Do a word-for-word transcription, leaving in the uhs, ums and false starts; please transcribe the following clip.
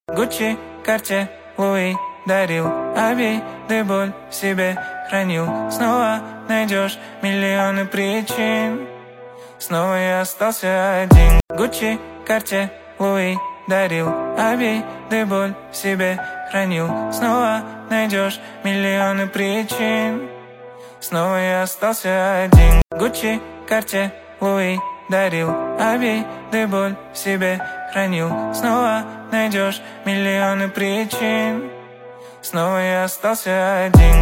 Гуччи, Карте, Луи дарил обиды, боль в себе хранил. Снова найдешь миллионы причин, снова я остался один. Гуччи, Карте, Луи дарил обиды, боль в себе хранил. Снова найдешь миллионы причин, снова я остался один. Гуччи, Карте, Луи дарил обиды, боль в себе хранил. Снова найдешь миллионы причин, снова я остался один.